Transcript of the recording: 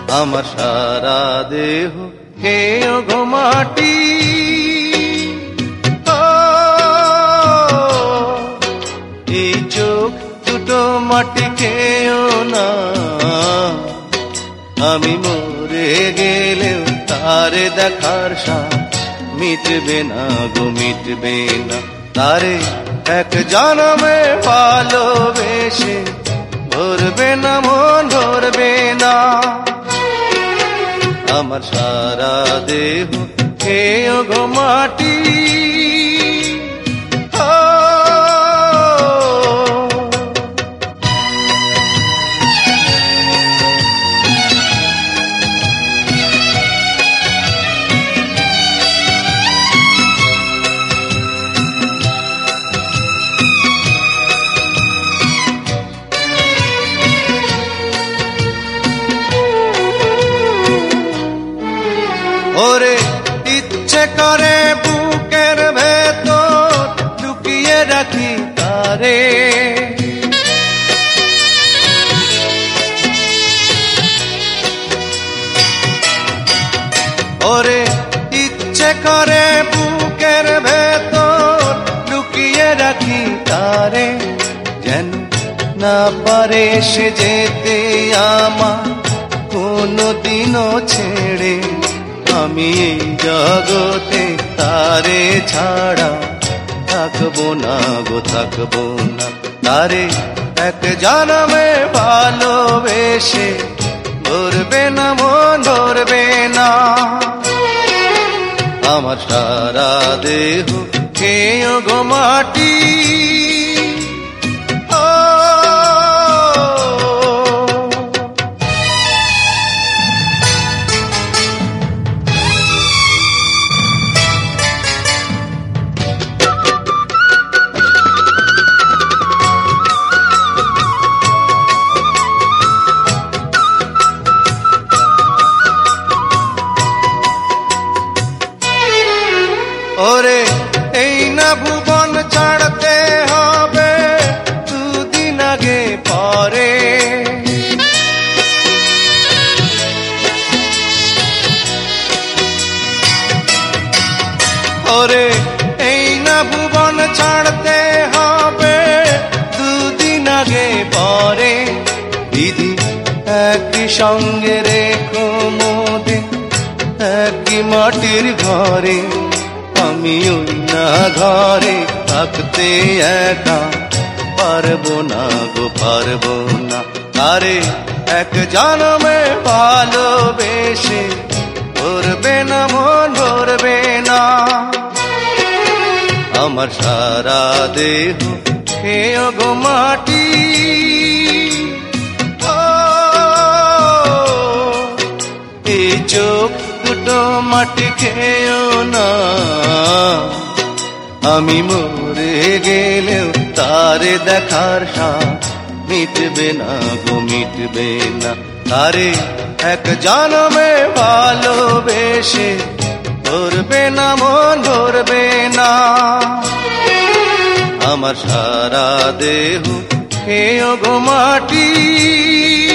আমার সারা দেহ খেয়েও গো মাটি। এই চোখ দুটো মাটি খেয়েও না, আমি মরে গেলেও তারে দেখার সাথ মিটবে না গো, মিটবে না। তারে এক জনমে ভালোবেসে ভরবে না মন, ভরবে না। আমার সারা দেহ খেয়েও গো মাটি। ওরে ইচ্ছে করে বুকের ভেতর লুকিয়ে রাখি তারে, ওরে ইচ্ছে করে বুকের ভেতর লুকিয়ে রাখি তারে, যেন না পারে সে যেতে আমার কোনদিনও ছেড়ে। আমি এই জগতে তারে ছাড়া থাকবো না গো, থাকবো না। তারে এক জনমে ভালোবেসে ভরবে না মন, ভরবে না। আমার সারা দেহ খেয়েও গো মাটি। ওরে এই না ভুবন ছাড়তে হবে দুদিন আগে পরে, ওরে এই না ভুবন ছাড়তে হবে দুদিন আগে পরে। দিদি একই সঙ্গে রেখো মোদের একই মাটির ঘরে, আমি ওই না ঘরে থাকতে একা পারবো না গো, পারবো না। তারে এক জনমে ভালোবেসে ভরবে না মন, ভরবে না। আমার সারা দেহ খেয়েও গো মাটি। এই চোখ দুটো মাটি খেয়েও না, আমি মরে গেলেও তারে দেখার সাথ মিটবে না গো, মিটবে না। তারে এক জনমে ভালোবেসে ভরবে না মন, ভরবে না। আমার সারা দেহ খেয়েও গো মাটি।